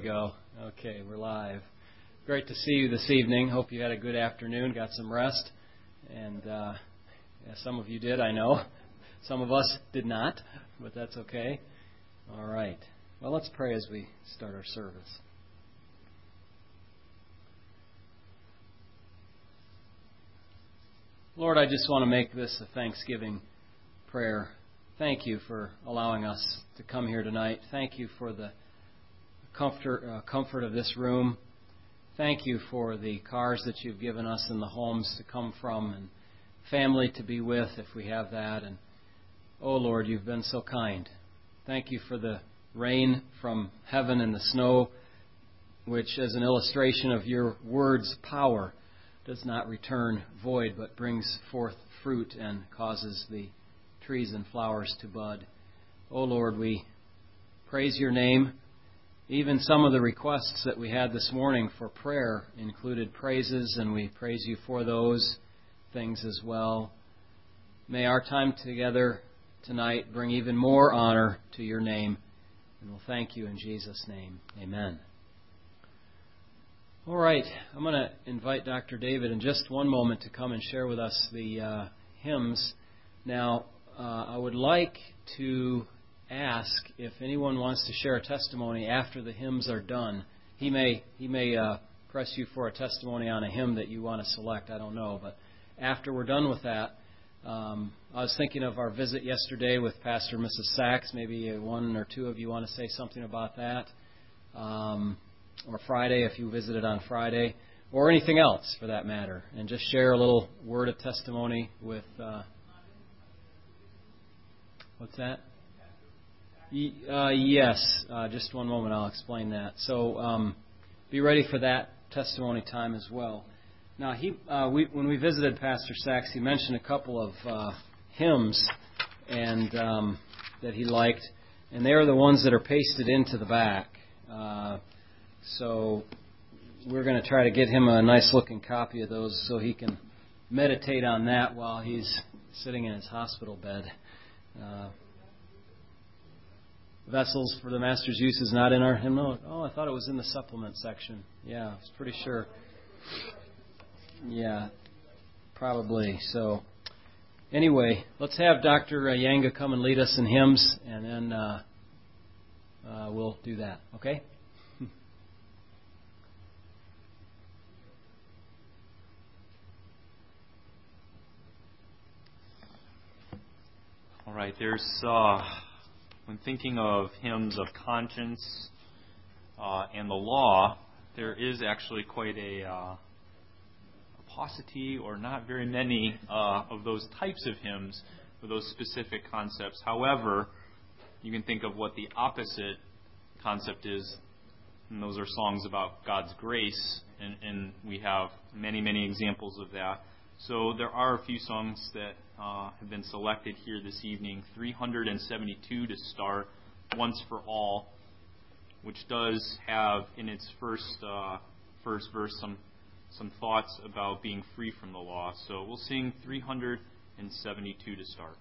go. Okay, we're live. Great to see you this evening. Hope you had a good afternoon, got some rest. And some of you did, I know. Some of us did not, but that's okay. All right. Well, let's pray as we start our service. Lord, I just want to make this a Thanksgiving prayer. Thank you for allowing us to come here tonight. Thank you for the comfort of this room. Thank you for the cars that you've given us and the homes to come from and family to be with if we have that. And, oh Lord, you've been so kind. Thank you for the rain from heaven and the snow, which as an illustration of your word's power does not return void but brings forth fruit and causes the trees and flowers to bud. Oh Lord, we praise your name. Even some of the requests that we had this morning for prayer included praises, and we praise you for those things as well. May our time together tonight bring even more honor to your name, and we'll thank you in Jesus' name. Amen. All right, I'm going to invite Dr. David in just one moment to come and share with us the hymns. Now, I would like to ask if anyone wants to share a testimony after the hymns are done. He may press you for a testimony on a hymn that you want to select. I don't know. But after we're done with that, I was thinking of our visit yesterday with Pastor and Mrs. Sachs. Maybe one or two of you want to say something about that. Or Friday, if you visited on Friday. Or anything else, for that matter. And just share a little word of testimony with... what's that? Yes. Just one moment. I'll explain that. So be ready for that testimony time as well. Now, when we visited Pastor Sachs, he mentioned a couple of hymns and that he liked, and they are the ones that are pasted into the back. So we're going to try to get him a nice-looking copy of those so he can meditate on that while he's sitting in his hospital bed. Vessels for the Master's use is not in our hymnal. Oh, I thought it was in the supplement section. Yeah, I was pretty sure. Yeah, probably. So, anyway, let's have Dr. Yanga come and lead us in hymns, and then we'll do that. Okay? All right, there's... when thinking of hymns of conscience and the law, there is actually quite a paucity, or not very many of those types of hymns with those specific concepts. However, you can think of what the opposite concept is, and those are songs about God's grace, and we have many, many examples of that. So there are a few songs that have been selected here this evening. 372 to start, Once for All, which does have in its first verse some thoughts about being free from the law. So we'll sing 372 to start.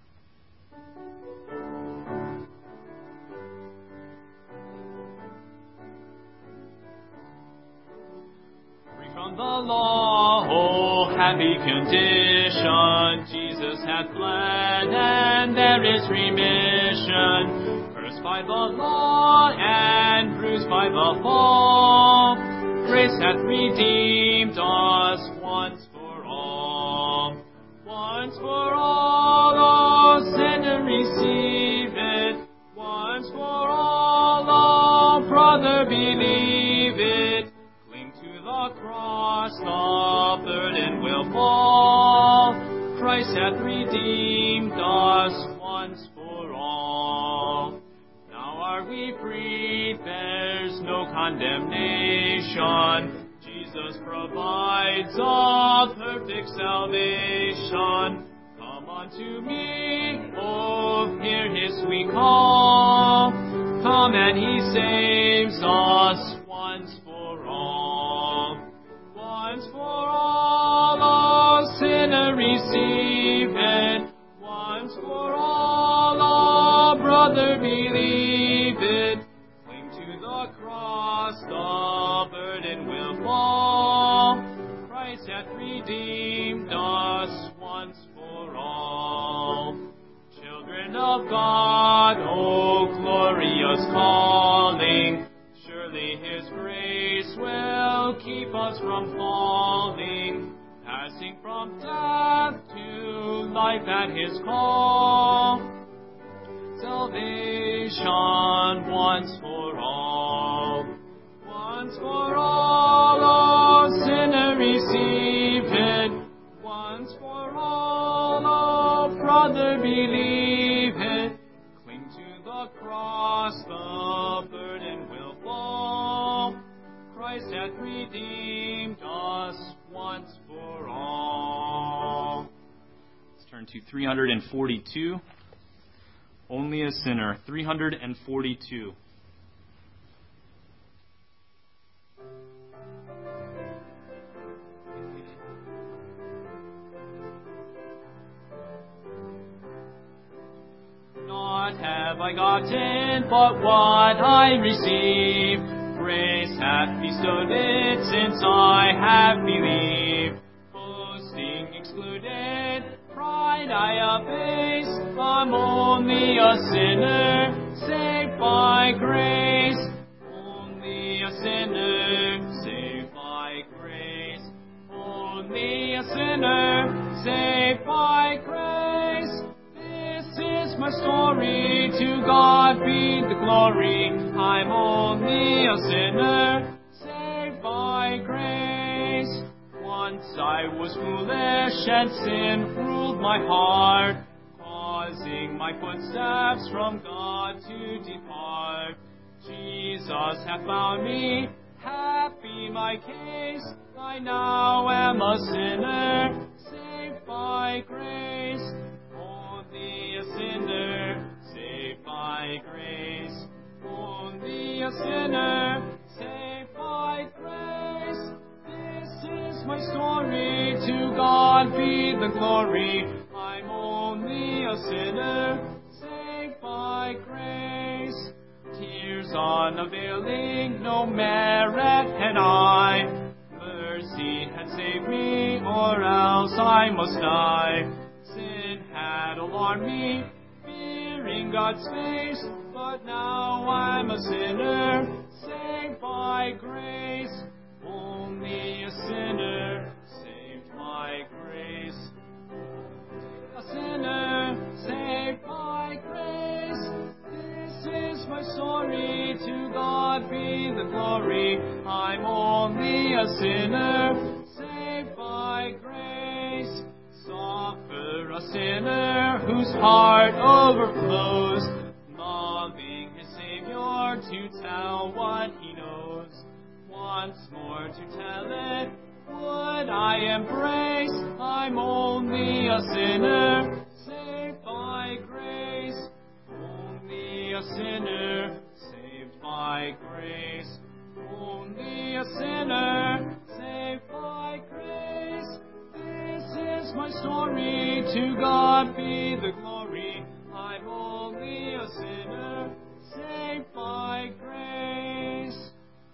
From the law, oh happy condition, Jesus hath bled, and there is remission. Cursed by the law, and bruised by the fall, grace hath redeemed us once for all. Once for all, oh sinner receive it. Once for all, oh brother believe it. The cross, the burden will fall. Christ hath redeemed us once for all. Now are we freed, there's no condemnation. Jesus provides a perfect salvation. Come unto me, oh, hear his sweet call. Come and he saves us once for all. Once for all, oh sinner receive it. Once for all, oh brother believe it. Cling to the cross, the Christ hath redeemed us once for all. Children of God, oh glorious calling, surely His grace will keep us from falling, passing from death to life at His call. Salvation once for all. Once for all, oh sinner, receive it. Once for all, oh brother, believe it. Cling to the cross, the burden will fall. Christ hath redeemed us once for all. Let's turn to 342. Only a Sinner, 342. Not have I gotten but what I receive. Grace hath bestowed it since I have believed. Boasting excluded, pride I abase. I'm only a sinner, saved by grace. Only a sinner, saved by grace. Only a sinner, saved by grace. This is my story, to God be the glory. I'm only a sinner, saved by grace. Once I was foolish and sin ruled my heart, causing my footsteps from God to depart. Jesus hath found me, happy my case. I now am a sinner, saved by grace. Only a sinner, saved by grace. Only a sinner, saved by grace. This is my story, to God be the glory. I'm only a sinner, saved by grace. Tears unavailing, no merit had I. Mercy had saved me, or else I must die. Sin had alarmed me, fearing God's face, but now I'm a sinner, saved by grace. Only a sinner, saved by grace. A sinner, saved by grace. This is my story, to God be the glory. I'm only a sinner, saved by grace. Suffer a sinner whose heart overflows, loving his Savior to tell what he knows. Once more to tell it, would I embrace? I'm only a sinner, saved by grace. Only a sinner, saved by grace. Only a sinner, saved by grace. This is my story, to God be the glory. I'm only a sinner, saved by grace.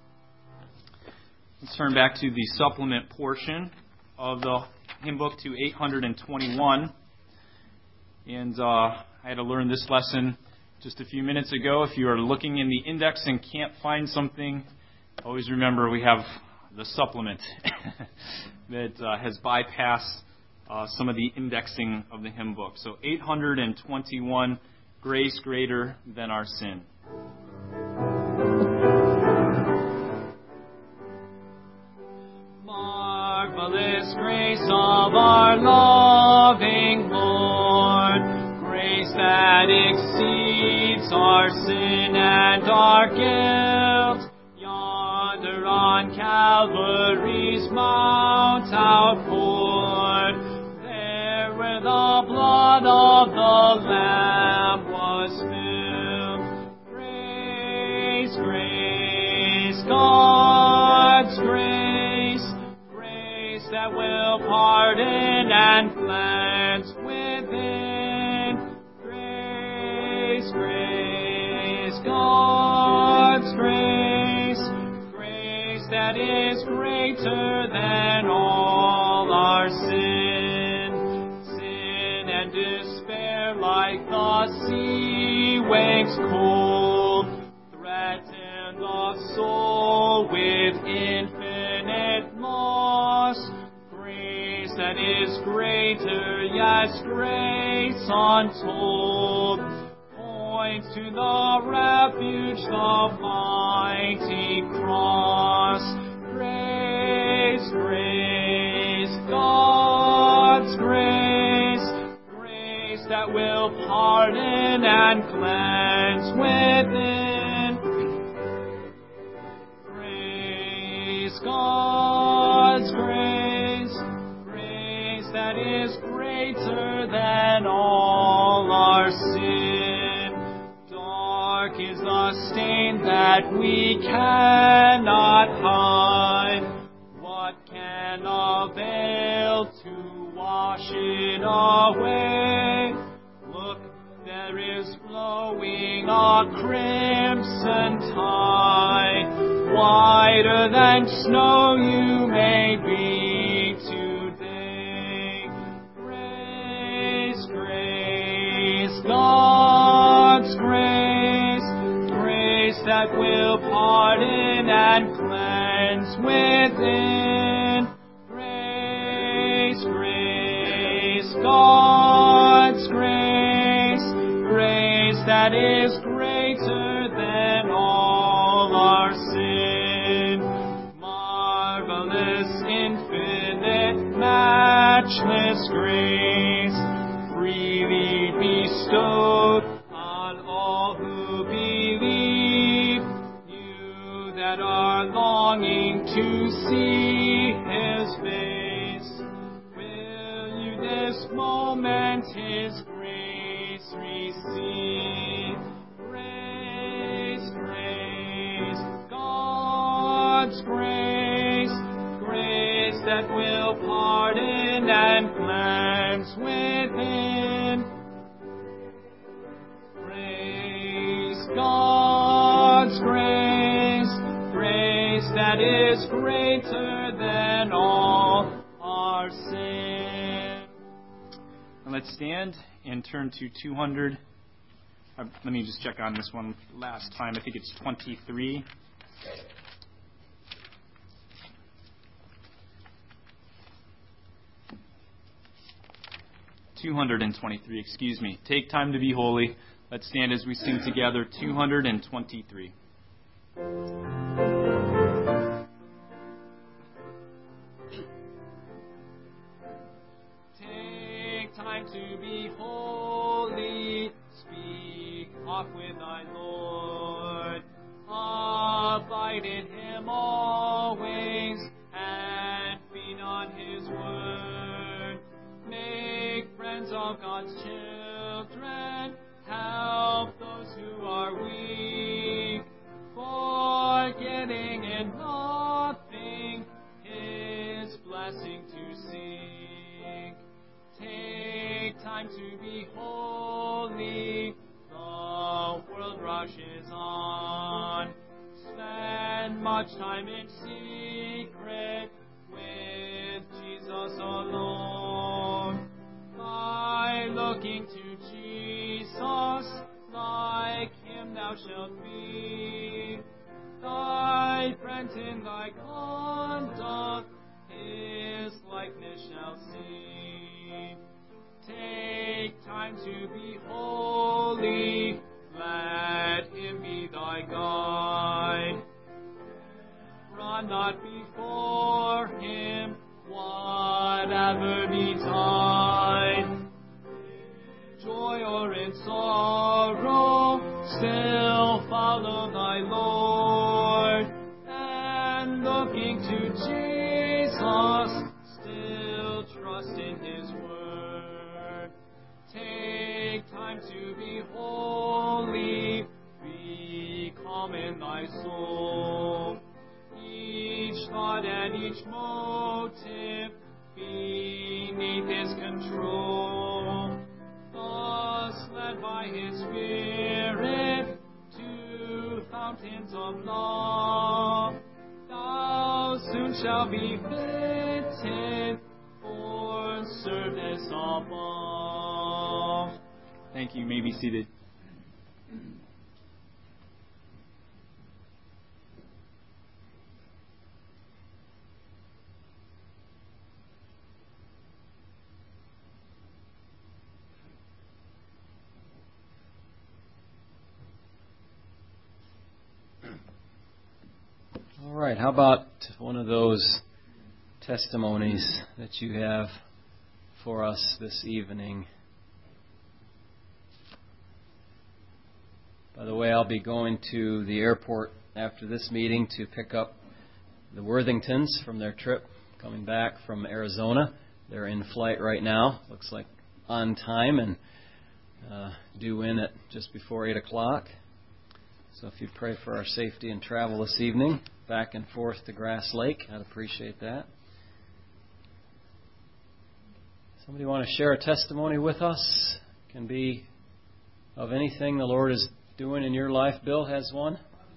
Let's turn back to the supplement portion of the hymn book to 821. And I had to learn this lesson just a few minutes ago. If you are looking in the index and can't find something, always remember we have the supplement that has bypassed some of the indexing of the hymn book. So 821, Grace Greater Than Our Sin. Marvelous grace of our loving Lord, grace that exceeds our sin and our guilt, yonder on Calvary's mount outpoured, there where the blood of the Lamb was spilled. Grace, grace, God's grace, grace that will pardon and cleanse within. Grace, grace, God's grace, grace that is greater than all. the sea waves cold, threaten the soul with infinite loss. Grace that is greater, yes, grace untold, points to the refuge, the mighty cross. Grace, grace, God's grace, grace that will pardon and cleanse within. Grace, God's grace, grace that is greater than all our sin. Dark is the stain that we cannot hide. What can avail to wash it away? Look, there is flowing a crimson tide. Whiter than snow you may be today. Grace, grace, God's grace, grace that will pardon and cleanse within. Grace, grace, God's grace, grace that is greater than all our sin. Marvelous, infinite, matchless grace, freely bestowed on all who believe. You that are longing to see His face, will you this moment His grace receive? Grace, grace, God's grace, grace that will pardon and cleanse within. Praise God's grace, grace that is greater than all our sin. And let's stand and turn to 200. Let me just check on this one last time. I think it's 23. Excuse me. Take time to be holy. Let's stand as we sing together 223. Take time to be holy. Speak oft with thy Lord. Abide in Him always, and feed on His word. Make friends of God's children. Help those who are weak. Forgetting in nothing His blessing to seek. Take time to be holy. The world rushes on. Spend much time in secret with Jesus alone. By looking to Jesus, like Him thou shalt be. Thy friends in thy conduct His likeness shall see. Take time to be holy, let Him be thy guide. Run not before Him, whatever betide. Joy or in sorrow, still follow thy Lord. And looking to Jesus, still trust in His word. Take time to be holy, be calm in thy soul. Each thought and each motive beneath His control. Thus led by His Spirit to fountains of love, thou soon shalt be fitted for service above. Thank you. You may be seated. All right, how about one of those testimonies that you have for us this evening? By the way, I'll be going to the airport after this meeting to pick up the Worthingtons from their trip coming back from Arizona. They're in flight right now. Looks like on time and due in at just before 8 o'clock. So if you'd pray for our safety and travel this evening, back and forth to Grass Lake, I'd appreciate that. Somebody want to share a testimony with us? Can be of anything the Lord is doing in your life. Bill has one.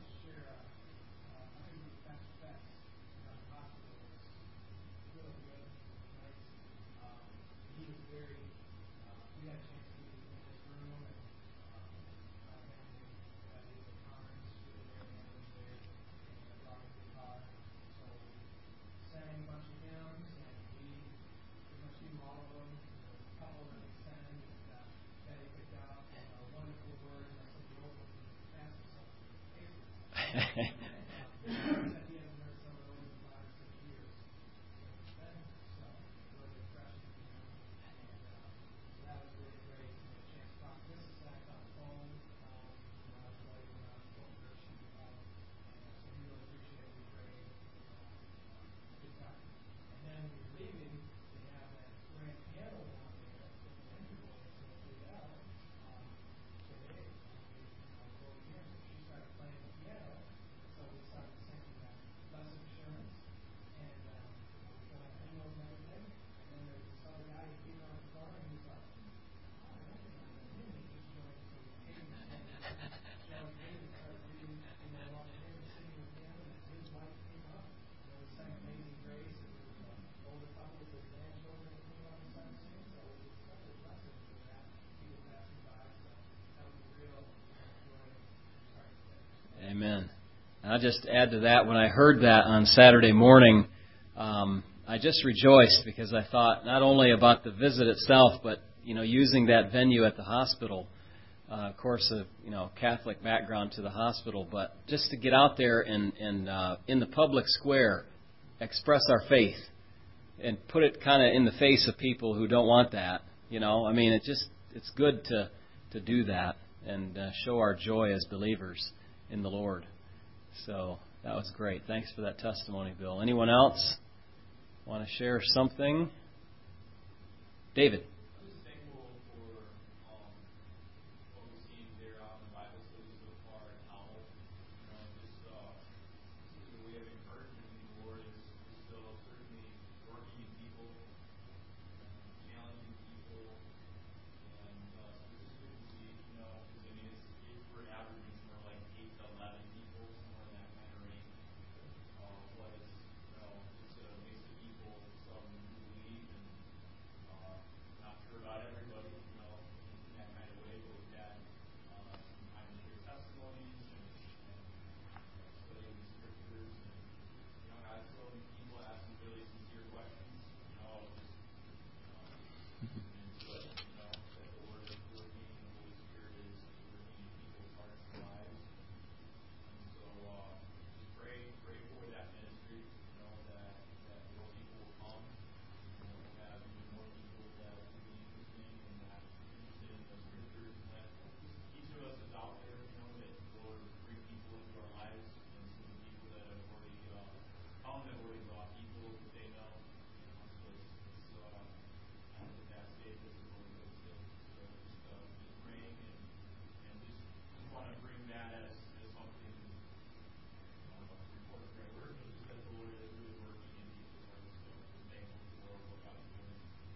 Amen. I'll just add to that, when I heard that on Saturday morning, I just rejoiced because I thought not only about the visit itself, but using that venue at the hospital. Of course, Catholic background to the hospital, but just to get out there and in the public square, express our faith and put it kind of in the face of people who don't want that. It's good to do that and show our joy as believers in the Lord. So that was great. Thanks for that testimony, Bill. Anyone else want to share something? David. I'm just thankful for what we've seen there on the Bible study so far at Howell. The way of encouragement in the Lord is still certainly working in people, challenging people, and specifically, we're averaging somewhere like 8 to 11 people, somewhere in that kind of range. But it's a mix of people, some who believe and not sure about everybody, in that kind of way. But we've had some time to share testimonies and studying the scriptures, and I've thrown people asking really sincere questions, and good, that the Lord is working, the Holy Spirit is working in people's hearts and lives. And so just pray for that ministry, that more people will come, we'll have even more people that will be interested in that, interested in the scriptures, and that each of us is out there, that the Lord bring people into our lives, and some of the people that have already come, that already brought people that they know. So it's at that stage as the Lord goes in. So just praying and just want to bring that as something important for our word, but just that the Lord is really working in people's hearts. So I'm thankful for what God's doing.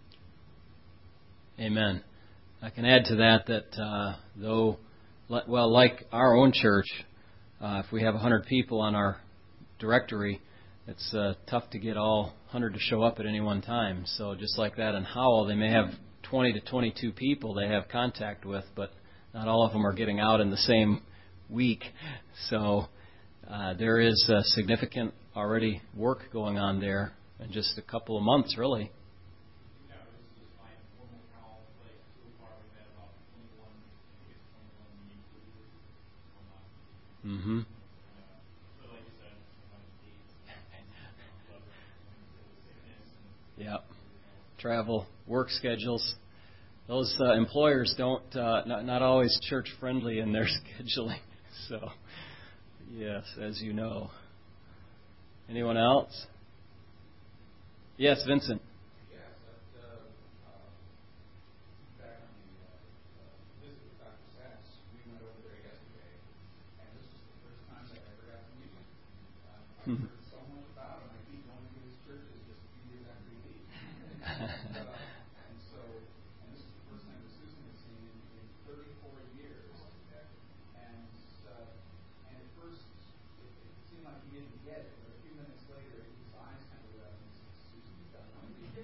Amen. I can add to that though, like our own church, if we have 100 people on our directory, it's tough to get all 100 to show up at any one time. So just like that in Howell, they may have 20 to 22 people they have contact with, but not all of them are getting out in the same week. So there is significant already work going on there in just a couple of months, really. Yeah, this is my formal count. Like, so far we've had about 21, I think it's 21 unique visitors. Mm-hmm. So like you said, sometimes dates, weather, sickness, and Yep. Travel, work schedules. Those employers don't not always church friendly in their scheduling. So, yes, as you know. Anyone else? Yes, Vincent. Yes, back on the visit with Dr. Sachs, we went over there yesterday, and this was the first time that I ever got to meet him. I've heard so much about him. I keep going to his churches just a few years after he leaves. And this is the first time that Susan has seen him in 34 years. And at first, it seemed like he didn't get it, but a few minutes later, his eyes kind of lit up, and he said, "Susan, you've done amazing."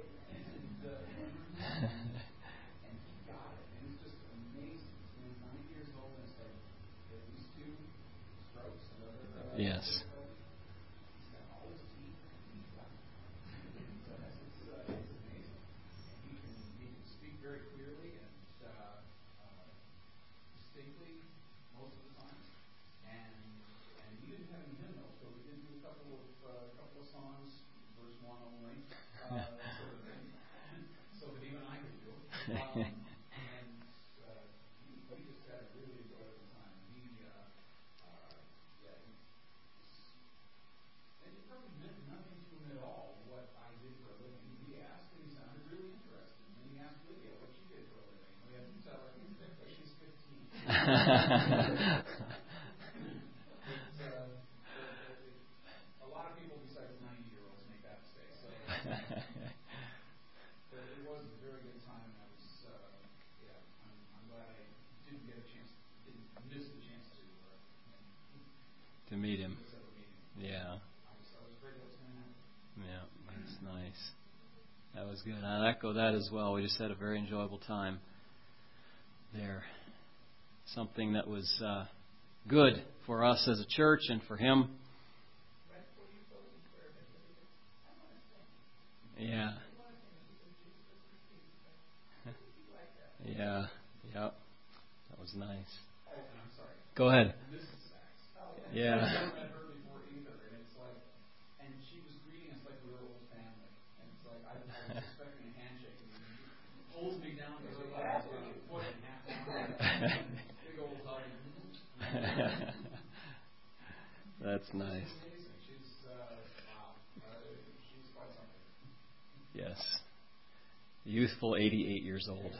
And he got it, and it's just amazing. He's 90 years old, and it's like at least 2 strokes and other Yes. difficulties. He's got all his teeth, and he's got it. It's amazing. And he can speak very clearly and distinctly most of the time. And we didn't have any hymnals, so we did do a couple of songs, verse 1 only, sort of thing, so that even I could do it. We just had a really enjoyable time. And it probably meant nothing to him at all what I did for a living. He asked, and he sounded really interested. And then he asked Lydia what she did for a living. We had to tell her, but she's 15. A lot of people besides 90-year-olds make that mistake. So, but it was a very good time, and I was, I'm glad I didn't miss the chance To meet him. to meet him. Yeah. I was afraid that was going to happen. Yeah, that's nice. That was good. I'll echo that as well. We just had a very enjoyable time there. Something that was good for us as a church and for him. Yeah. Yeah. Yep. That was nice. Oh, and I'm sorry. Go ahead. Mrs. Sachs. Yeah. I've never met her before either, and it's like, and she was greeting us like we were old family, and it's like I was expecting a handshake, and she pulls me down because I was about a foot and a half down, big old hug. That's nice. She's amazing. She's wow. She's quite something. Yes. Youthful 88 years old.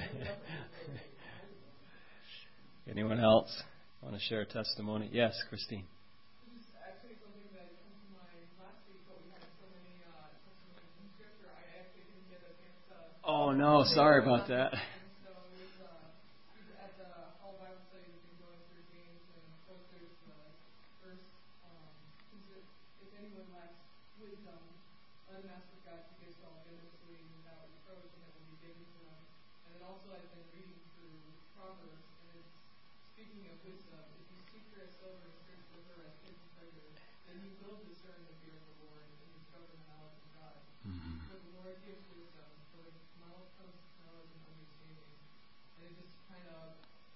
Anyone else want to share a testimony? Yes, Christine. This is actually something that comes to mind last week, but we had so many testimonies in Scripture, I actually didn't get a chance to... Oh, no, sorry about that. And so it was at the Hall Bible Study, we've been going through James, and of course there's the verse, if anyone lacks wisdom, let him ask of God who gives to all generously and without reproach, and it will be given to him. And then also I've been reading through Proverbs, and it's speaking of wisdom. If you seek her as silver and search for her as hidden treasure, then you will discern the fear of the Lord and discover the knowledge of God. Mm-hmm. For the Lord gives wisdom, for the mouth comes knowledge and understanding. And it just kind of,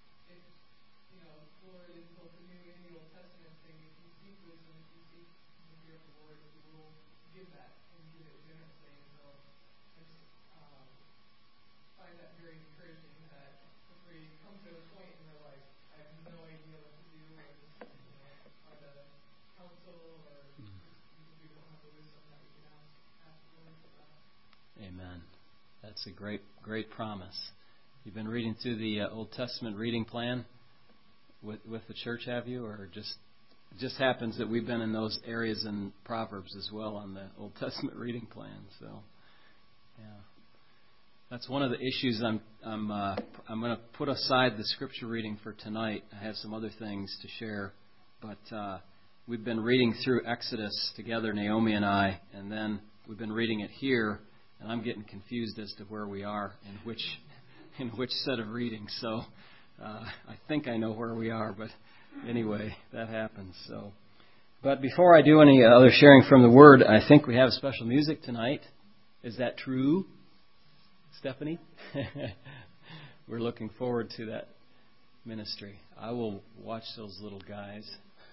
the Lord in both the New and the Old Testament saying, if you seek wisdom, if you seek the fear of the Lord, He will give that and give it generously. And so I just find that very encouraging that if we come to a point and we're like, I have no idea what to do, or just, try to counsel, or just because we don't have the wisdom that we can ask the Lord for that. Amen. That's a great, great promise. You've been reading through the Old Testament reading plan with the church, have you? Or it just happens that we've been in those areas in Proverbs as well on the Old Testament reading plan. So, yeah. That's one of the issues I'm going to put aside the scripture reading for tonight. I have some other things to share, but we've been reading through Exodus together, Naomi and I, and then we've been reading it here, and I'm getting confused as to where we are in which set of readings. So I think I know where we are, but anyway, that happens. So, but before I do any other sharing from the Word, I think we have special music tonight. Is that true, Stephanie? We're looking forward to that ministry. I will watch those little guys.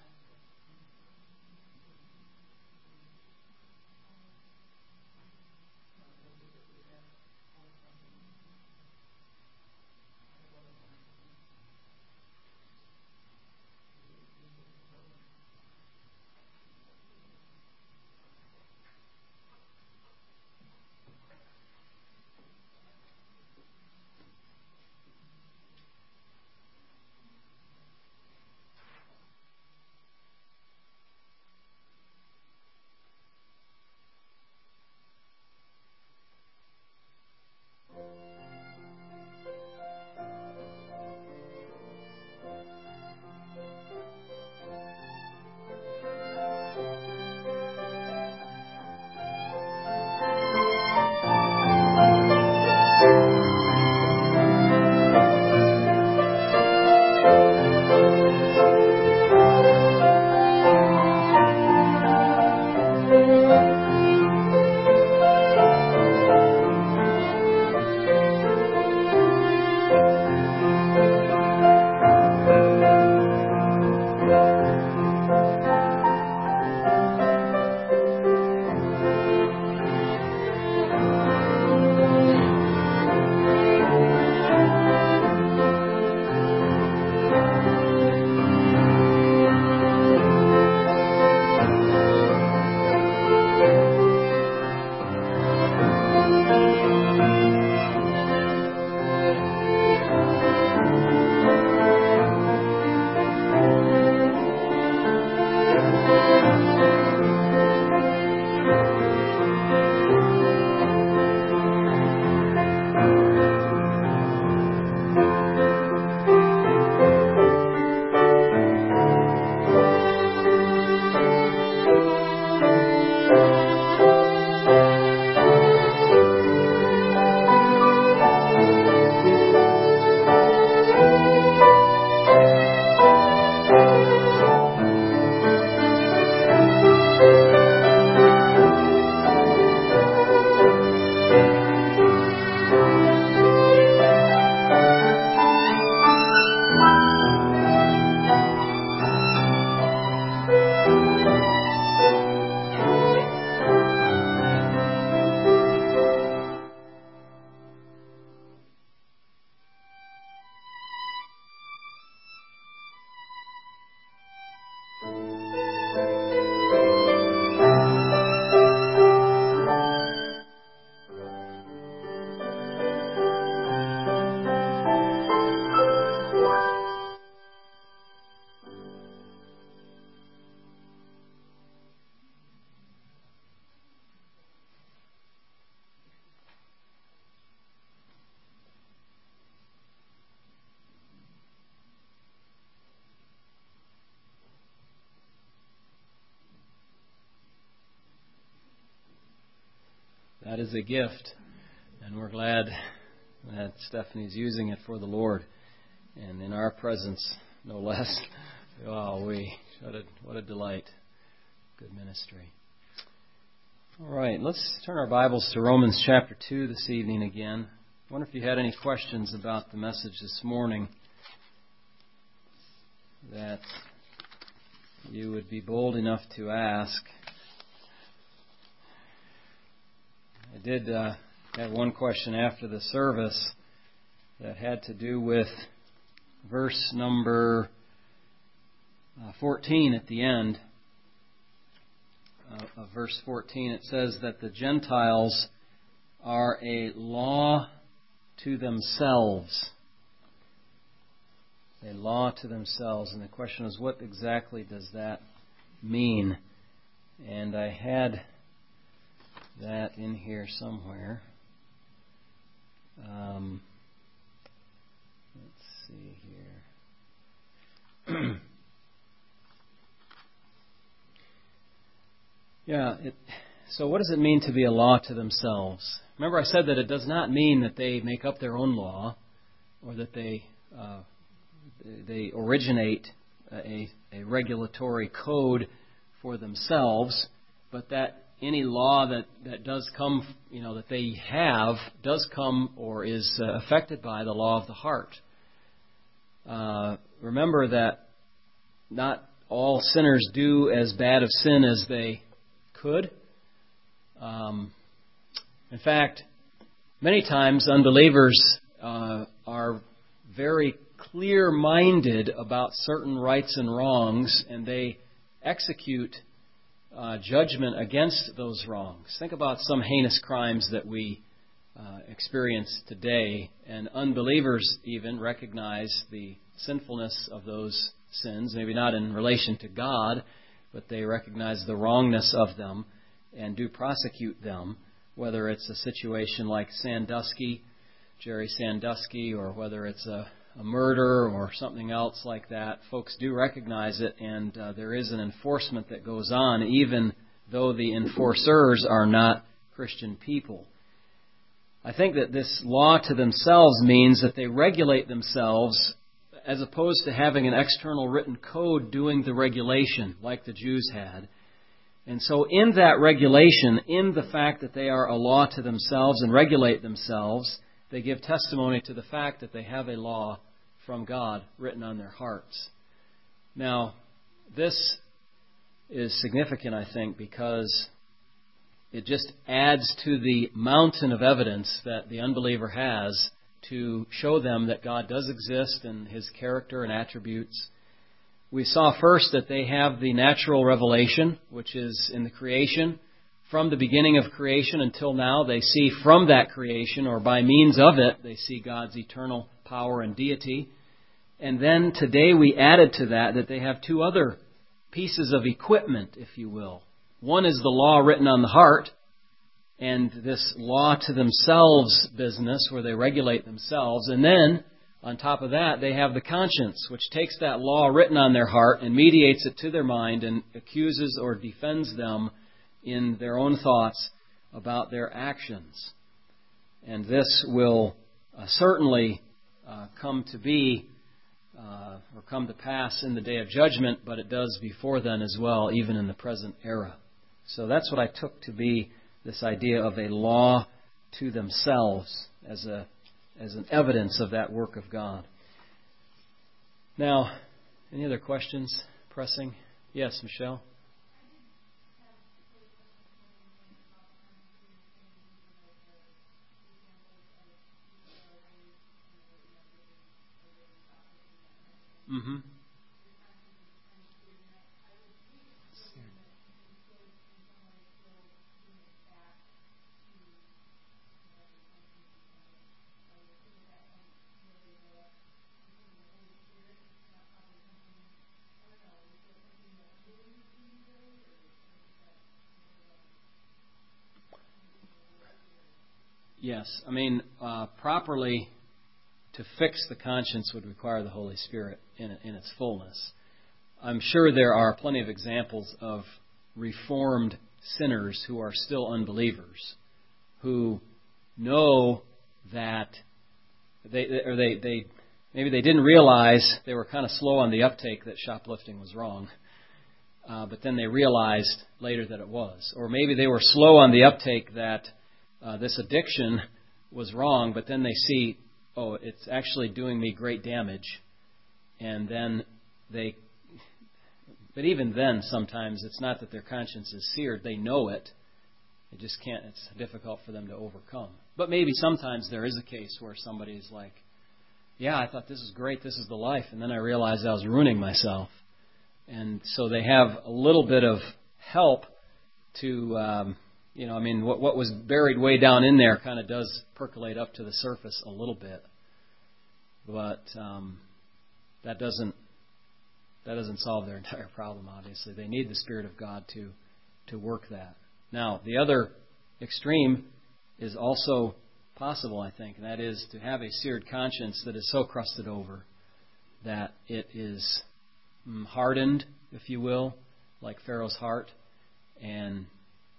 That is a gift, and we're glad that Stephanie's using it for the Lord, and in our presence, no less. Wow, what a delight. Good ministry. All right, let's turn our Bibles to Romans chapter 2 this evening again. I wonder if you had any questions about the message this morning that you would be bold enough to ask. I did have one question after the service that had to do with verse number 14 at the end of verse 14. It says that the Gentiles are a law to themselves. A law to themselves. And the question is, what exactly does that mean? And I had that in here somewhere. Let's see here. Yeah, it So what does it mean to be a law to themselves? Remember I said that it does not mean that they make up their own law or that they originate a regulatory code for themselves, but that any law that does come, that they have, does come or is affected by the law of the heart. Remember that not all sinners do as bad of sin as they could. In fact, many times unbelievers are very clear-minded about certain rights and wrongs, and they execute judgment against those wrongs. Think about some heinous crimes that we experience today, and unbelievers even recognize the sinfulness of those sins, maybe not in relation to God, but they recognize the wrongness of them and do prosecute them, whether it's a situation like Sandusky, Jerry Sandusky, or whether it's a murder or something else like that. Folks do recognize it, and there is an enforcement that goes on, even though the enforcers are not Christian people. I think that this law to themselves means that they regulate themselves as opposed to having an external written code doing the regulation like the Jews had. And so in that regulation, in the fact that they are a law to themselves and regulate themselves, they give testimony to the fact that they have a law from God written on their hearts. Now, this is significant, I think, because it just adds to the mountain of evidence that the unbeliever has to show them that God does exist and His character and attributes. We saw first that they have the natural revelation, which is in the creation. From the beginning of creation until now, they see from that creation, or by means of it, they see God's eternal power and deity. And then today we added to that they have two other pieces of equipment, if you will. One is the law written on the heart, and this law to themselves business where they regulate themselves. And then, on top of that, they have the conscience, which takes that law written on their heart and mediates it to their mind and accuses or defends them in their own thoughts about their actions. And this will certainly come to be or come to pass in the day of judgment, but it does before then as well, even in the present era. So that's what I took to be this idea of a law to themselves as an evidence of that work of God. Now, any other questions pressing? Yes, Michelle? Mm-hmm. Yes. I mean, properly to fix the conscience would require the Holy Spirit in its fullness. I'm sure there are plenty of examples of reformed sinners who are still unbelievers, who know that they maybe they didn't realize, they were kind of slow on the uptake that shoplifting was wrong, but then they realized later that it was. Or maybe they were slow on the uptake that this addiction was wrong, but then they see, oh, it's actually doing me great damage. And then but even then, sometimes it's not that their conscience is seared. They know it. It just can't, it's difficult for them to overcome. But maybe sometimes there is a case where somebody's like, yeah, I thought this is great, this is the life, and then I realized I was ruining myself. And so they have a little bit of help to, what was buried way down in there kind of does percolate up to the surface a little bit. But that doesn't solve their entire problem, obviously. They need the Spirit of God to work that. Now, the other extreme is also possible, I think, and that is to have a seared conscience that is so crusted over that it is hardened, if you will, like Pharaoh's heart, and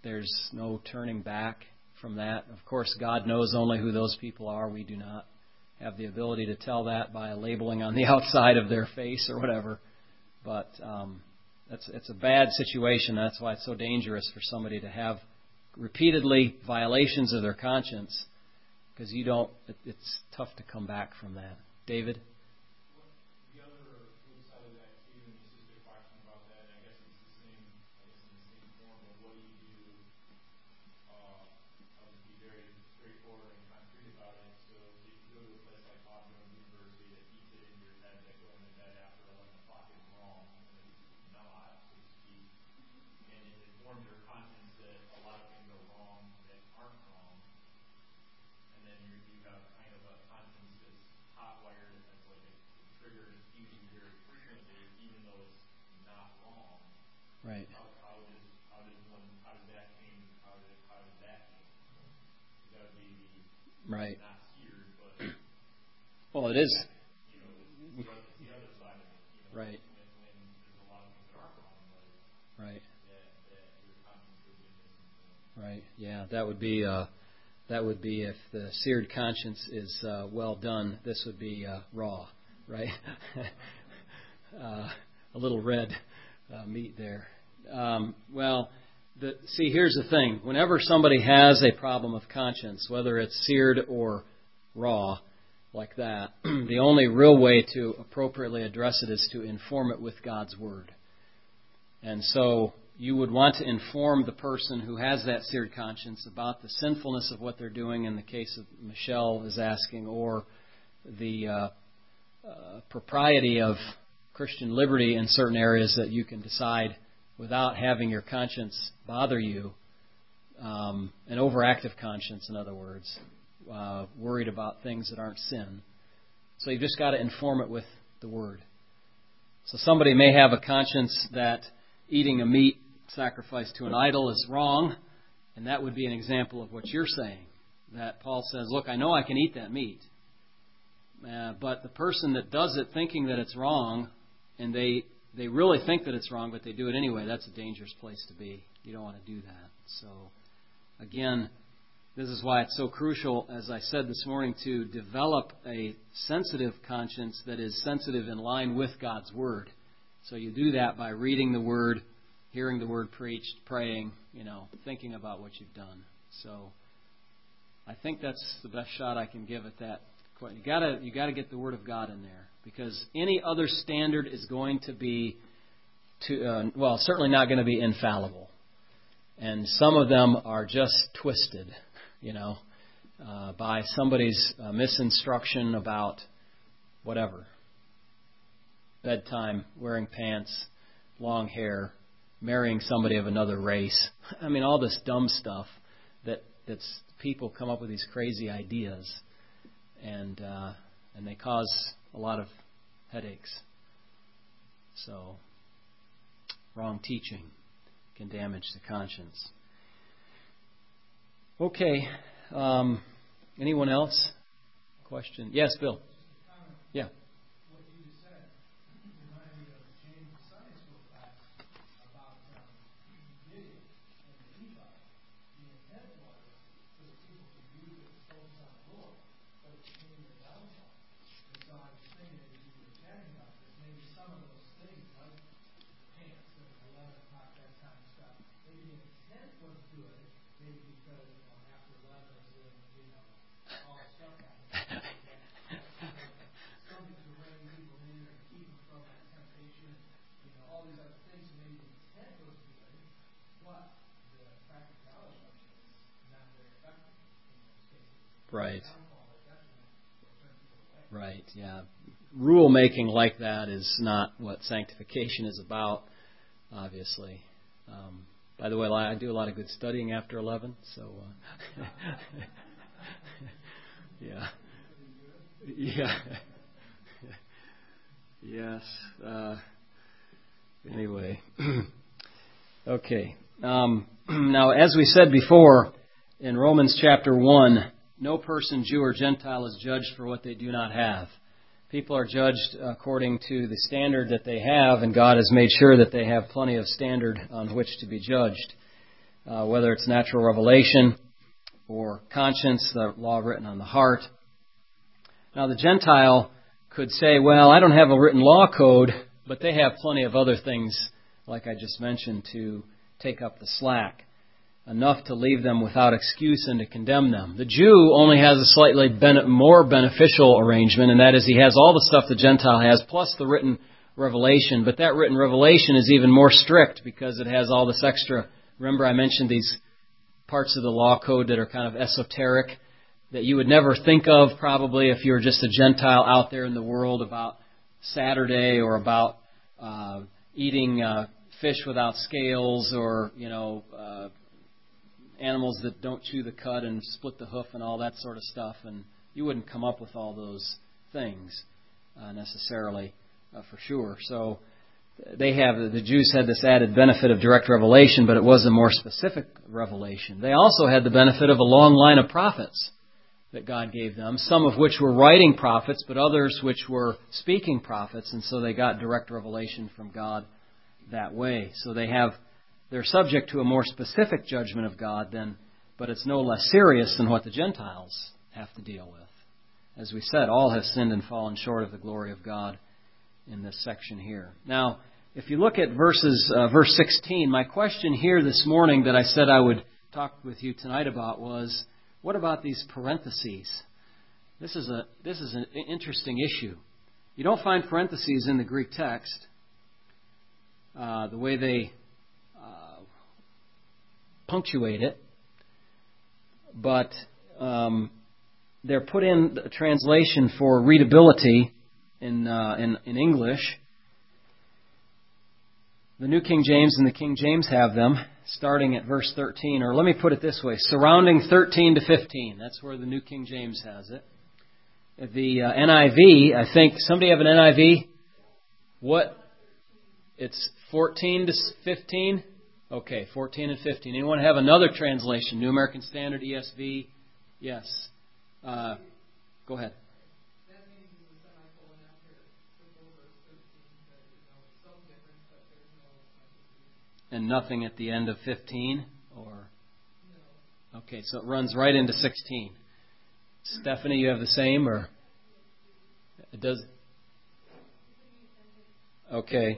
there's no turning back from that. Of course, God knows only who those people are. We do not have the ability to tell that by labeling on the outside of their face or whatever. But it's a bad situation. That's why it's so dangerous for somebody to have repeatedly violations of their conscience, because it's tough to come back from that. David? The other flip side of that, too, and this is the question about that, and I guess it's the same, in the same form, but what do you do? I'll just be very straightforward and concrete about it. So if you go to a place like Auburn University that keeps it in your head that going to bed after 11 o'clock is wrong, and it's not, so to speak, and it informs your conscience that a lot of things are wrong that aren't wrong, and then you have kind of a conscience that's hot-wired, that's like a trigger is using very frequently, even though it's not wrong. Right. How does that change? How does that change? That would be Right. not seared, but Well, it is. It's the other side of it. Right. When there's a lot of things that aren't wrong, but Right. that your conscience would be missing. Right. Yeah, that would be if the seared conscience is well done. This would be raw, right? A little red meat there. Here's the thing. Whenever somebody has a problem of conscience, whether it's seared or raw, like that, the only real way to appropriately address it is to inform it with God's Word. And so you would want to inform the person who has that seared conscience about the sinfulness of what they're doing in the case of Michelle is asking, or the propriety of Christian liberty in certain areas that you can decide without having your conscience bother you, an overactive conscience, in other words, worried about things that aren't sin. So you've just got to inform it with the Word. So somebody may have a conscience that eating a meat sacrificed to an idol is wrong, and that would be an example of what you're saying. That Paul says, look, I know I can eat that meat, but the person that does it thinking that it's wrong, and they really think that it's wrong, but they do it anyway, that's a dangerous place to be. You don't want to do that. So, again, this is why it's so crucial, as I said this morning, to develop a sensitive conscience that is sensitive in line with God's Word. So you do that by reading the Word, hearing the Word preached, praying, thinking about what you've done. So I think that's the best shot I can give at that. You got to get the Word of God in there, because any other standard is going to be certainly not going to be infallible, and some of them are just twisted, by somebody's misinstruction about whatever. Bedtime, wearing pants, long hair, marrying somebody of another race. I mean, all this dumb stuff that's people come up with these crazy ideas, and they cause a lot of headaches. So, wrong teaching can damage the conscience. Okay. Anyone else? Question? Yes, Bill. Yeah. What you just said reminded me of James' Sunday school class about Gideon and the Levite. The intent was so that people could use it to focus on the Lord, but it became their downfall. And so I was thinking, as you were chatting about this, maybe some of those things, like the pants and 11 o'clock, that kind of stuff, maybe the intent was good, maybe because after 11 is when, all stuff happens. Something to rein people in or keep them from that temptation, all these other things. So maybe the intent was good, but the practicality of it is not very effective in those cases. Right. Downfall is definitely what turns people away. Right, yeah. Rule making like that is not what sanctification is about, obviously. By the way, I do a lot of good studying after 11, so... yeah. Yeah. Yes. Anyway. Okay. Now, as we said before, in Romans chapter 1, no person, Jew or Gentile, is judged for what they do not have. People are judged according to the standard that they have, and God has made sure that they have plenty of standard on which to be judged. whether it's natural revelation or conscience, the law written on the heart. Now, the Gentile could say, well, I don't have a written law code, but they have plenty of other things, like I just mentioned, to take up the slack, enough to leave them without excuse and to condemn them. The Jew only has a slightly more beneficial arrangement, and that is he has all the stuff the Gentile has, plus the written revelation. But that written revelation is even more strict because it has all this extra. Remember, I mentioned these parts of the law code that are kind of esoteric, that you would never think of probably if you were just a Gentile out there in the world, about Saturday or about eating fish without scales, or animals that don't chew the cud and split the hoof and all that sort of stuff. And you wouldn't come up with all those things necessarily, for sure. So the Jews had this added benefit of direct revelation, but it was a more specific revelation. They also had the benefit of a long line of prophets that God gave them, some of which were writing prophets, but others which were speaking prophets, and so they got direct revelation from God that way. So they're subject to a more specific judgment of God then, but it's no less serious than what the Gentiles have to deal with. As we said, all have sinned and fallen short of the glory of God in this section here. Now, if you look at verse 16, my question here this morning that I said I would talk with you tonight about was, what about these parentheses? This is an interesting issue. You don't find parentheses in the Greek text. The way they punctuate it, but they're put in a translation for readability in English. The New King James and the King James have them, starting at verse 13, or let me put it this way, surrounding 13 to 15. That's where the New King James has it. The NIV, I think, somebody have an NIV? What? It's 14 to 15? Okay, 14 and 15. Anyone have another translation? New American Standard, ESV? Yes. Go ahead. That means there's a semicolon after before verse 13, but some difference, but there's no parentheses. And nothing at the end of 15? Or No. okay, so it runs right into 16. Stephanie, you have the same, or it does? Okay.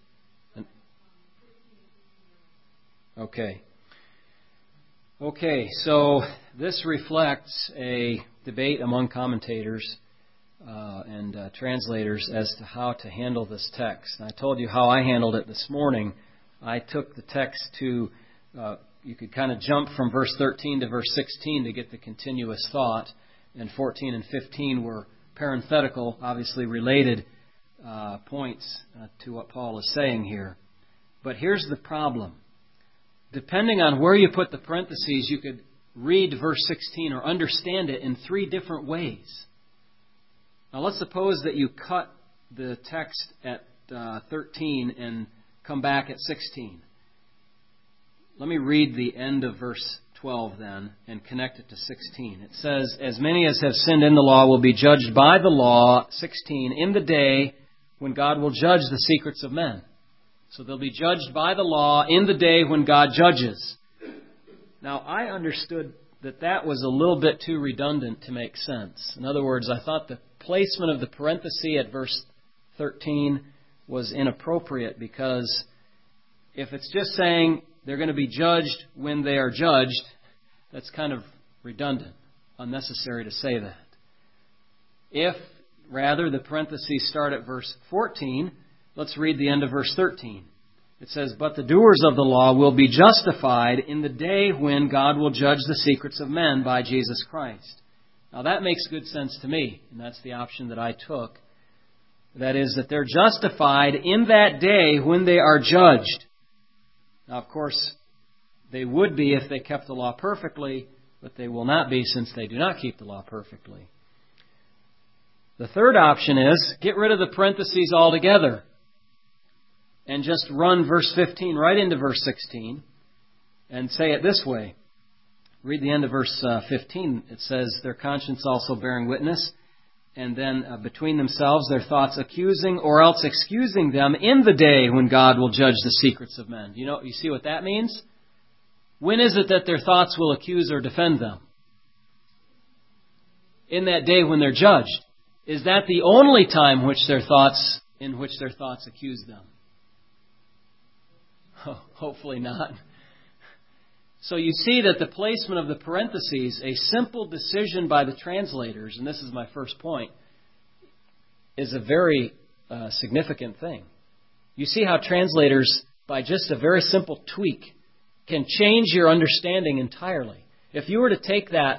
Okay, so this reflects a debate among commentators and translators as to how to handle this text. And I told you how I handled it this morning. I took the text to, you could kind of jump from verse 13 to verse 16 to get the continuous thought, and 14 and 15 were parenthetical, obviously related points to what Paul is saying here. But here's the problem. Depending on where you put the parentheses, you could read verse 16 or understand it in three different ways. Now let's suppose that you cut the text at 13 and come back at 16. Let me read the end of verse 12 then and connect it to 16. It says, as many as have sinned in the law will be judged by the law, 16, in the day when God will judge the secrets of men. So they'll be judged by the law in the day when God judges. Now, I understood that was a little bit too redundant to make sense. In other words, I thought the placement of the parenthesis at verse 13 was inappropriate, because if it's just saying they're going to be judged when they are judged, that's kind of redundant, unnecessary to say that. If, rather, the parentheses start at verse 14, let's read the end of verse 13. It says, but the doers of the law will be justified in the day when God will judge the secrets of men by Jesus Christ. Now that makes good sense to me, and that's the option that I took. That is, that they're justified in that day when they are judged. Now, of course, they would be if they kept the law perfectly, but they will not be since they do not keep the law perfectly. The third option is, get rid of the parentheses altogether and just run verse 15 right into verse 16 and say it this way. Read the end of verse 15. It says, their conscience also bearing witness, and then between themselves their thoughts accusing or else excusing them in the day when God will judge the secrets of men. You see what that means? When is it that their thoughts will accuse or defend them? In that day when they're judged. Is that the only time in which their thoughts accuse them? Oh, hopefully not. So you see that the placement of the parentheses, a simple decision by the translators, and this is my first point, is a very significant thing. You see how translators, by just a very simple tweak, can change your understanding entirely. If you were to take that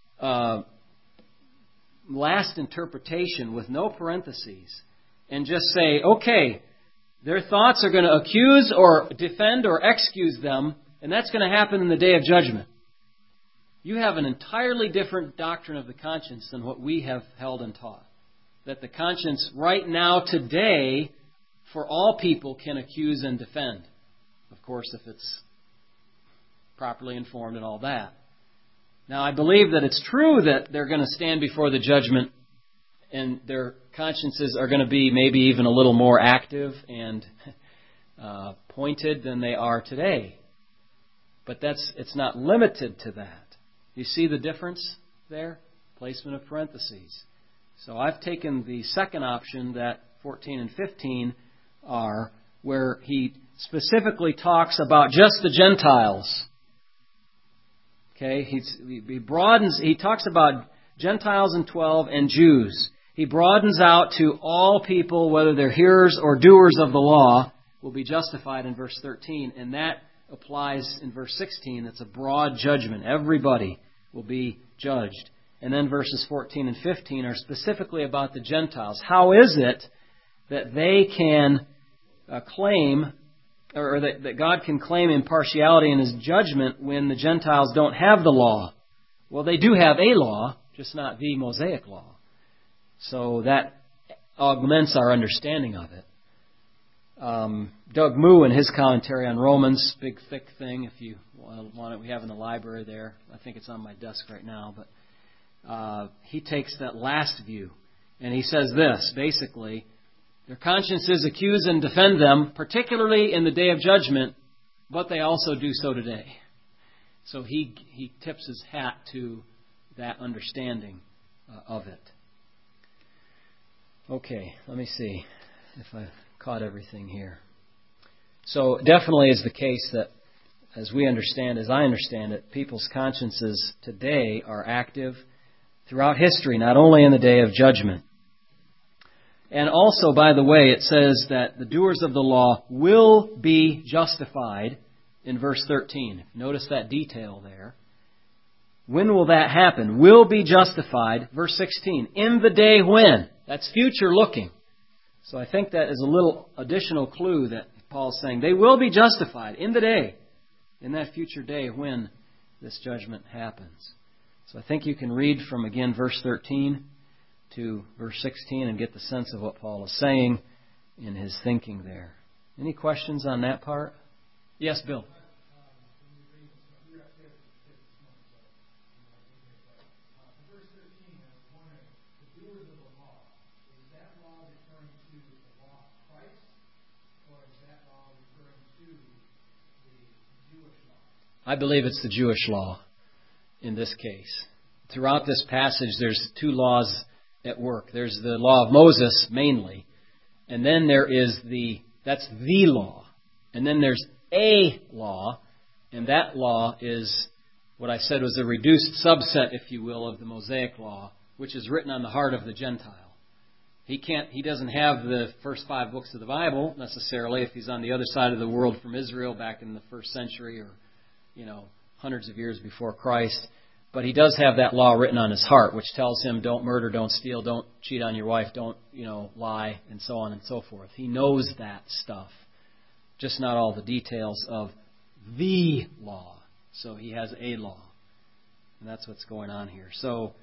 last interpretation with no parentheses and just say, okay, their thoughts are going to accuse or defend or excuse them, and that's going to happen in the day of judgment. You have an entirely different doctrine of the conscience than what we have held and taught. That the conscience right now, today, for all people can accuse and defend. Of course, if it's properly informed and all that. Now, I believe that it's true that they're going to stand before the judgment and their consciences are going to be maybe even a little more active and pointed than they are today. But it's not limited to that. You see the difference there? Placement of parentheses. So I've taken the second option that 14 and 15 are, where he specifically talks about just the Gentiles. Okay, he broadens. He talks about Gentiles in 12 and Jews. He broadens out to all people, whether they're hearers or doers of the law, will be justified in verse 13, and that applies in verse 16. It's a broad judgment. Everybody will be judged. And then verses 14 and 15 are specifically about the Gentiles. How is it that they can claim, or that God can claim impartiality in His judgment when the Gentiles don't have the law? Well, they do have a law, just not the Mosaic law. So that augments our understanding of it. Doug Moo, in his commentary on Romans, big thick thing, if you want it, we have in the library there. I think it's on my desk right now. But he takes that last view, and he says this, basically, their consciences accuse and defend them, particularly in the day of judgment, but they also do so today. So he tips his hat to that understanding of it. Okay, let me see if I've caught everything here. So definitely is the case that, as we understand, as I understand it, people's consciences today are active throughout history, not only in the day of judgment. And also, by the way, it says that the doers of the law will be justified in verse 13. Notice that detail there. When will that happen? Will be justified, verse 16, in the day when. That's future looking. So I think that is a little additional clue that Paul's saying. They will be justified in the day, in that future day when this judgment happens. So I think you can read from, again, verse 13 to verse 16 and get the sense of what Paul is saying in his thinking there. Any questions on that part? Yes, Bill. I believe it's the Jewish law in this case. Throughout this passage, there's two laws at work. There's the law of Moses, mainly. And then that's the law. And then there's a law. And that law is what I said was a reduced subset, if you will, of the Mosaic law, which is written on the heart of the Gentile. He doesn't have the first 5 books of the Bible, necessarily, if he's on the other side of the world from Israel back in the 1st century or hundreds of years before Christ. But he does have that law written on his heart, which tells him don't murder, don't steal, don't cheat on your wife, don't, lie, and so on and so forth. He knows that stuff, just not all the details of the law. So he has a law. And that's what's going on here. So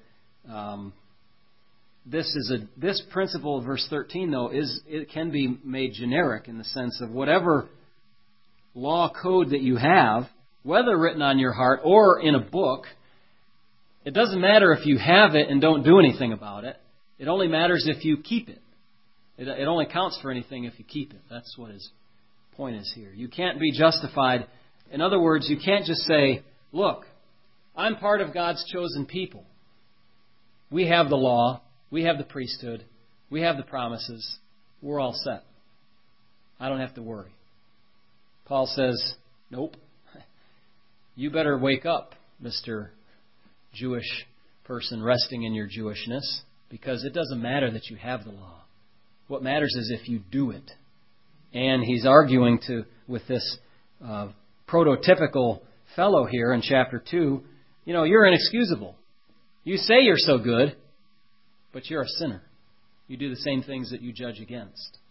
this principle of verse 13, though, it can be made generic in the sense of whatever law code that you have, whether written on your heart or in a book, it doesn't matter if you have it and don't do anything about it. It only matters if you keep it. It only counts for anything if you keep it. That's what his point is here. You can't be justified In other words, you can't just say, look, I'm part of God's chosen people. We have the law. We have the priesthood. We have the promises. We're all set. I don't have to worry. Paul says, nope. You better wake up, Mr. Jewish person resting in your Jewishness, because it doesn't matter that you have the law. What matters is if you do it. And he's arguing with this prototypical fellow here in chapter 2, you're inexcusable. You say you're so good, but you're a sinner. You do the same things that you judge against.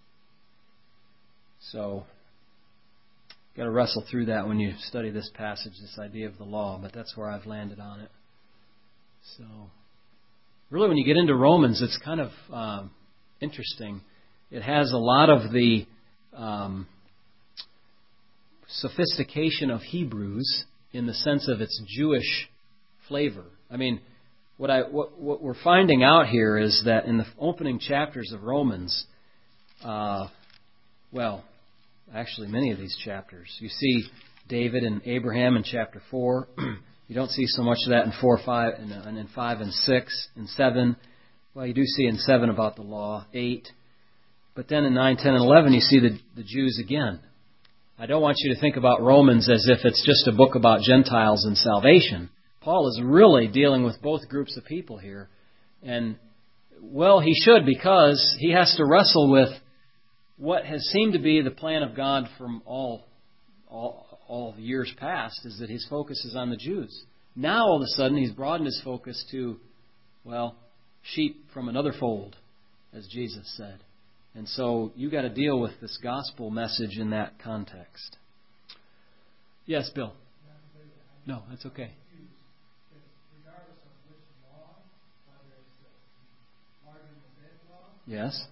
So, got to wrestle through that when you study this passage, this idea of the law, but that's where I've landed on it. So, really when you get into Romans, it's kind of interesting. It has a lot of the sophistication of Hebrews in the sense of its Jewish flavor. I mean, what we're finding out here is that in the opening chapters of Romans, actually many of these chapters, you see David and Abraham in chapter 4. You don't see so much of that in 4, 5, and in 5 and 6, and 7. Well, you do see in 7 about the law, 8. But then in 9, 10, and 11, you see the Jews again. I don't want you to think about Romans as if it's just a book about Gentiles and salvation. Paul is really dealing with both groups of people here. And, well, he should, because he has to wrestle with what has seemed to be the plan of God from all the years past, is that his focus is on the Jews. Now, all of a sudden, he's broadened his focus to, sheep from another fold, as Jesus said. And so you've got to deal with this gospel message in that context. Yes, Bill? No, that's okay. Yes.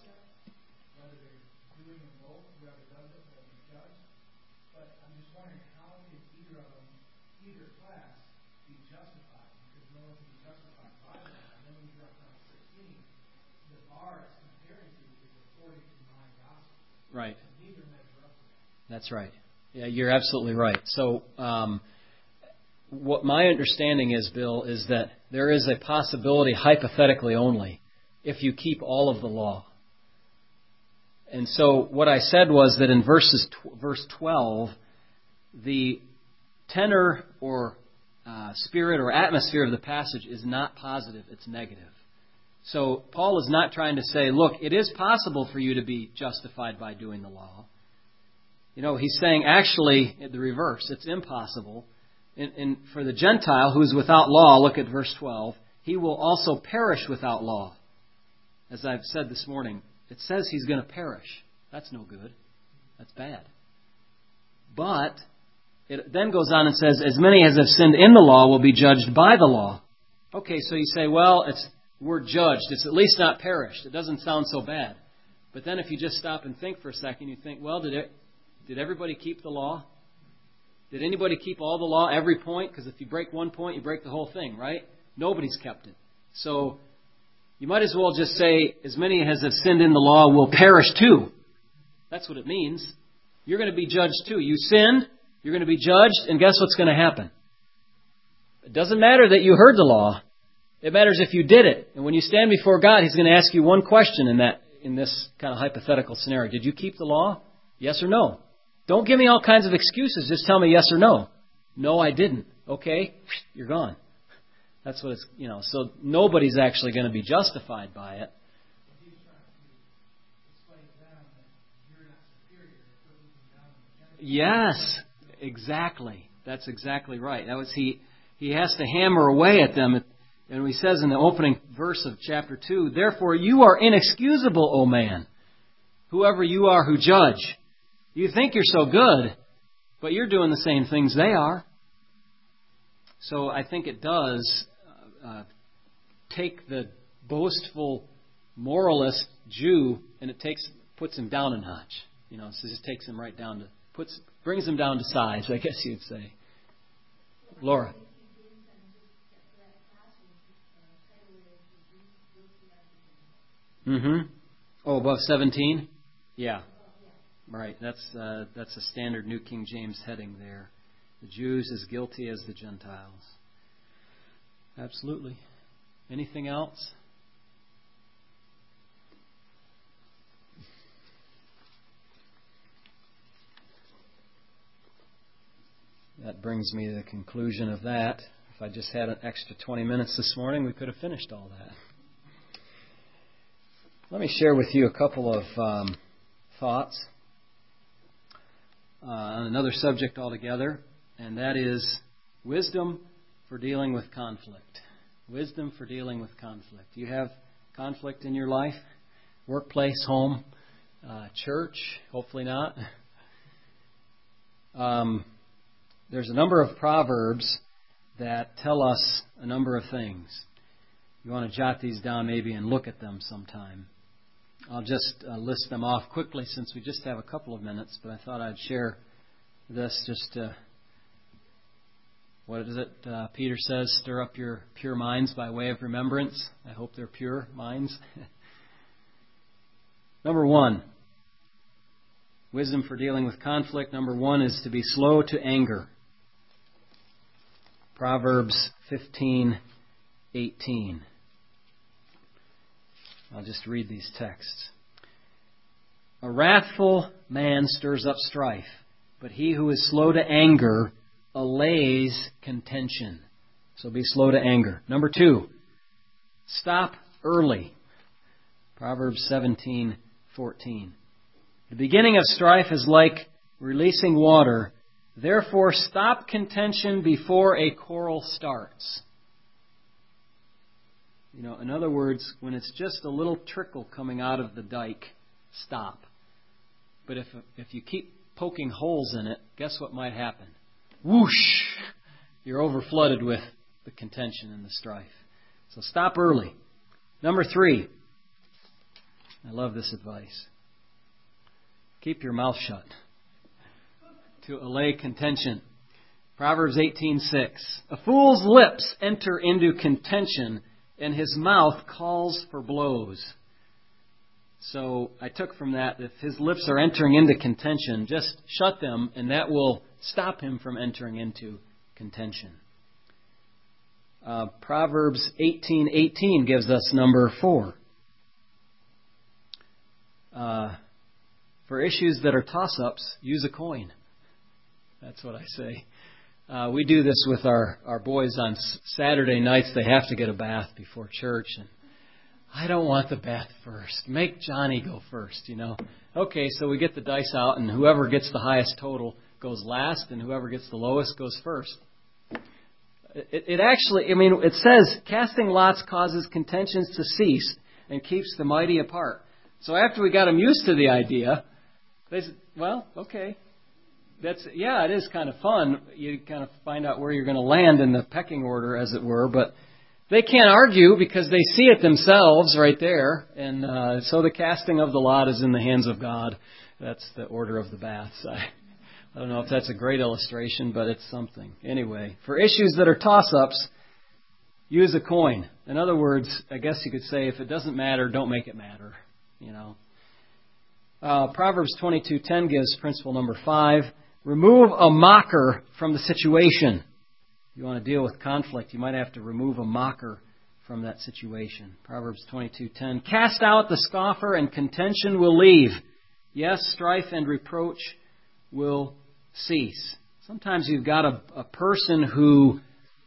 Right. That's right. Yeah, you're absolutely right. So what my understanding is, Bill, is that there is a possibility, hypothetically only, if you keep all of the law. And so what I said was that in verse 12, the tenor or spirit or atmosphere of the passage is not positive, it's negative. So Paul is not trying to say, look, it is possible for you to be justified by doing the law. He's saying actually the reverse. It's impossible. And for the Gentile who is without law, look at verse 12, he will also perish without law. As I've said this morning, it says he's going to perish. That's no good. That's bad. But it then goes on and says, as many as have sinned in the law will be judged by the law. Okay, so you say, we're judged. It's at least not perished. It doesn't sound so bad. But then if you just stop and think for a second, you think, did everybody keep the law? Did anybody keep all the law, every point? Because if you break one point, you break the whole thing, right? Nobody's kept it. So you might as well just say, as many as have sinned in the law will perish too. That's what it means. You're going to be judged too. You sinned, you're going to be judged, and guess what's going to happen? It doesn't matter that you heard the law. It matters if you did it. And when you stand before God, He's going to ask you one question in this kind of hypothetical scenario. Did you keep the law? Yes or no? Don't give me all kinds of excuses. Just tell me yes or no. No, I didn't. Okay, you're gone. That's what it's, so nobody's actually going to be justified by it. Yes, exactly. That's exactly right. That was he has to hammer away at them. And he says in the opening verse of chapter 2, therefore you are inexcusable, O man, whoever you are who judge. You think you're so good, but you're doing the same things they are. So I think it does take the boastful moralist Jew and it puts him down a notch. So it just takes him right down brings him down to size, I guess you'd say. Laura. Mm-hmm. Oh, above 17? Yeah. Right. That's a standard New King James heading there. The Jews as guilty as the Gentiles. Absolutely. Anything else? That brings me to the conclusion of that. If I just had an extra 20 minutes this morning, we could have finished all that. Let me share with you a couple of thoughts on another subject altogether, and that is wisdom for dealing with conflict. Wisdom for dealing with conflict. Do you have conflict in your life? Workplace, home, church? Hopefully not. There's a number of proverbs that tell us a number of things. You want to jot these down maybe and look at them sometime. I'll just list them off quickly since we just have a couple of minutes, but I thought I'd share this just to, what is it Peter says, stir up your pure minds by way of remembrance. I hope they're pure minds. Number one, wisdom for dealing with conflict. Number one is to be slow to anger. Proverbs 15:18. I'll just read these texts. A wrathful man stirs up strife, but he who is slow to anger allays contention. So be slow to anger. Number two, stop early. Proverbs 17:14. The beginning of strife is like releasing water. Therefore, stop contention before a quarrel starts. You know, in other words, when it's just a little trickle coming out of the dike, stop. But if you keep poking holes in it, guess what might happen? Whoosh! You're overflooded with the contention and the strife. So stop early. Number three. I love this advice. Keep your mouth shut to allay contention. Proverbs 18:6. A fool's lips enter into contention, and his mouth calls for blows. So I took from that if his lips are entering into contention, just shut them, and that will stop him from entering into contention. Proverbs 18:18 gives us number 4. For issues that are toss-ups, use a coin. That's what I say. We do this with our boys on Saturday nights. They have to get a bath before church. And I don't want the bath first. Make Johnny go first, you know. Okay, so we get the dice out, and whoever gets the highest total goes last, and whoever gets the lowest goes first. It actually, I mean, it says, casting lots causes contentions to cease and keeps the mighty apart. So after we got them used to the idea, they said, well, okay. It is kind of fun. You kind of find out where you're going to land in the pecking order, as it were. But they can't argue because they see it themselves right there. And so the casting of the lot is in the hands of God. That's the order of the baths. I don't know if that's a great illustration, but it's something. Anyway, for issues that are toss-ups, use a coin. In other words, I guess you could say, if it doesn't matter, don't make it matter. You know. Proverbs 22:10 gives principle number 5. Remove a mocker from the situation. If you want to deal with conflict, you might have to remove a mocker from that situation. Proverbs 22:10. Cast out the scoffer and contention will leave. Yes, strife and reproach will cease. Sometimes you've got a person who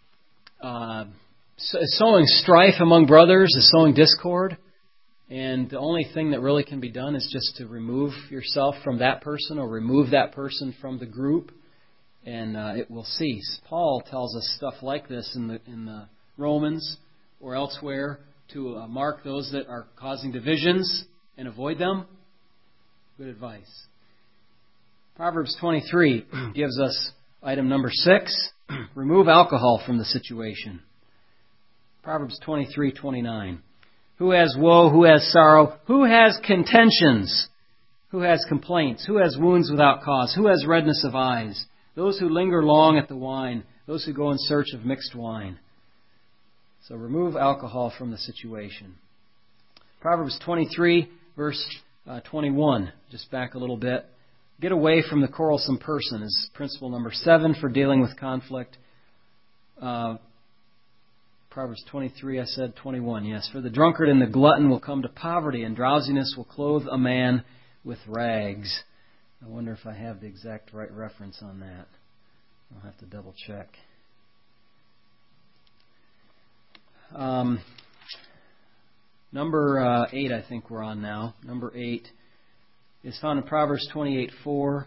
is sowing strife among brothers, is sowing discord. And the only thing that really can be done is just to remove yourself from that person or remove that person from the group, and it will cease. Paul tells us stuff like this in the Romans or elsewhere to mark those that are causing divisions and avoid them. Good advice. Proverbs 23 gives us item number 6, remove alcohol from the situation. Proverbs 23:29. Who has woe? Who has sorrow? Who has contentions? Who has complaints? Who has wounds without cause? Who has redness of eyes? Those who linger long at the wine. Those who go in search of mixed wine. So remove alcohol from the situation. Proverbs 23, verse 21. Just back a little bit. get away from the quarrelsome person is principle number 7 for dealing with conflict. Proverbs 23, I said 21, yes. For the drunkard and the glutton will come to poverty, and drowsiness will clothe a man with rags. I wonder if I have the exact right reference on that. I'll have to double check. Number 8, I think we're on now. Number 8 is found in Proverbs 28:4.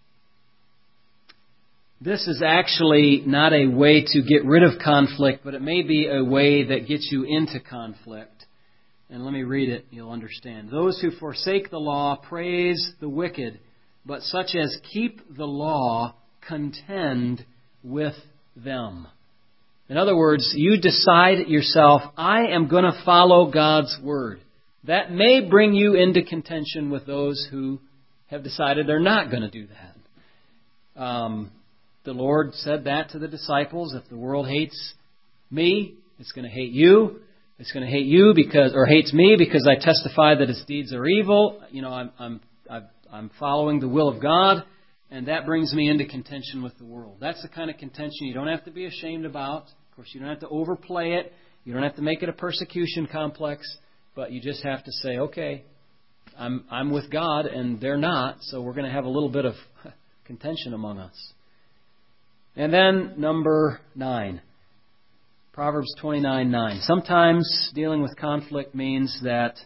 This is actually not a way to get rid of conflict, but it may be a way that gets you into conflict. And let me read it, you'll understand. Those who forsake the law praise the wicked, but such as keep the law contend with them. In other words, you decide yourself, I am going to follow God's word. That may bring you into contention with those who have decided they're not going to do that. The Lord said that to the disciples. If the world hates me, it's going to hate you. It's going to hate you hates me because I testify that its deeds are evil. You know, I'm following the will of God, and that brings me into contention with the world. That's the kind of contention you don't have to be ashamed about. Of course, you don't have to overplay it. You don't have to make it a persecution complex, but you just have to say, okay, I'm with God, and they're not, so we're going to have a little bit of contention among us. And then number 9, Proverbs 29:9. Sometimes dealing with conflict means that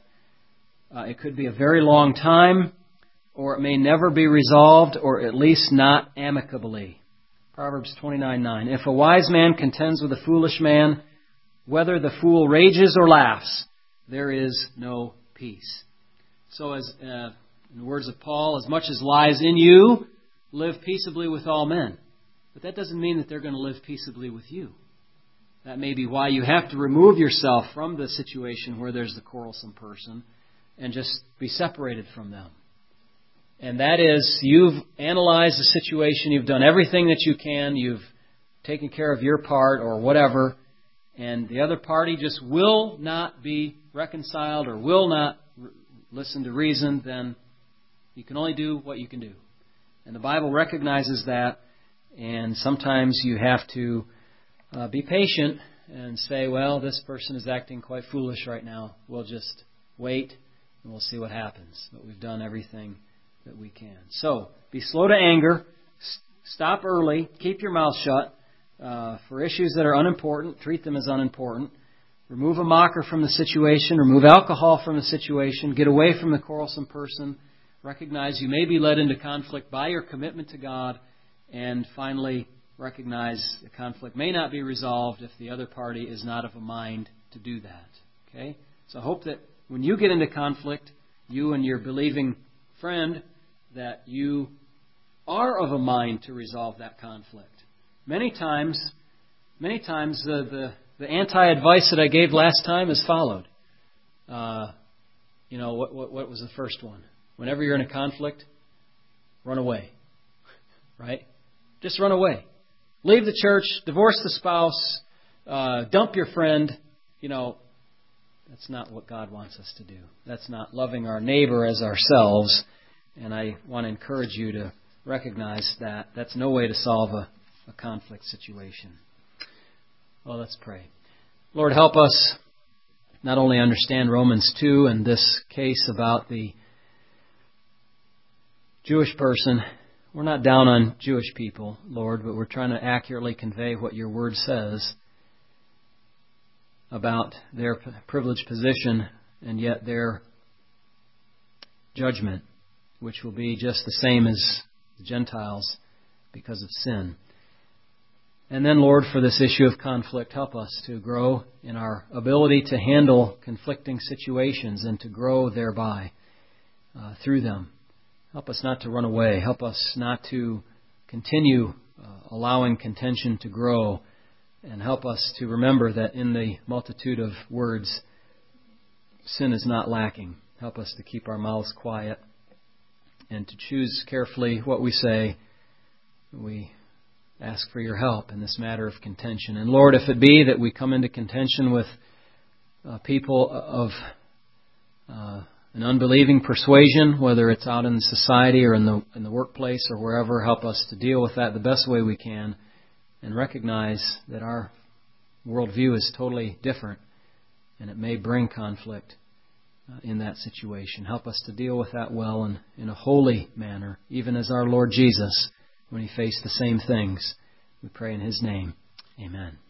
it could be a very long time, or it may never be resolved, or at least not amicably. Proverbs 29:9. If a wise man contends with a foolish man, whether the fool rages or laughs, there is no peace. So as in the words of Paul, as much as lies in you, live peaceably with all men. But that doesn't mean that they're going to live peaceably with you. That may be why you have to remove yourself from the situation where there's the quarrelsome person and just be separated from them. And that is, you've analyzed the situation, you've done everything that you can, you've taken care of your part or whatever, and the other party just will not be reconciled or will not listen to reason, then you can only do what you can do. And the Bible recognizes that. And sometimes you have to be patient and say, well, this person is acting quite foolish right now. We'll just wait and we'll see what happens. But we've done everything that we can. So, be slow to anger. Stop early. Keep your mouth shut. For issues that are unimportant, treat them as unimportant. Remove a mocker from the situation. Remove alcohol from the situation. Get away from the quarrelsome person. Recognize you may be led into conflict by your commitment to God. And finally, recognize the conflict may not be resolved if the other party is not of a mind to do that. Okay? So I hope that when you get into conflict, you and your believing friend, that you are of a mind to resolve that conflict. Many times the anti-advice that I gave last time is followed. What was the first one? Whenever you're in a conflict, run away. Right? Just run away. Leave the church, divorce the spouse, dump your friend. That's not what God wants us to do. That's not loving our neighbor as ourselves. And I want to encourage you to recognize that that's no way to solve a conflict situation. Well, let's pray. Lord, help us not only understand Romans 2 and this case about the Jewish person. We're not down on Jewish people, Lord, but we're trying to accurately convey what your word says about their privileged position and yet their judgment, which will be just the same as the Gentiles because of sin. And then, Lord, for this issue of conflict, help us to grow in our ability to handle conflicting situations and to grow thereby through them. Help us not to run away. Help us not to continue allowing contention to grow. And help us to remember that in the multitude of words, sin is not lacking. Help us to keep our mouths quiet and to choose carefully what we say. We ask for your help in this matter of contention. And Lord, if it be that we come into contention with people of an unbelieving persuasion, whether it's out in society or in the workplace or wherever. Help us to deal with that the best way we can and recognize that our worldview is totally different and it may bring conflict in that situation. Help us to deal with that well and in a holy manner, even as our Lord Jesus, when He faced the same things. We pray in His name. Amen.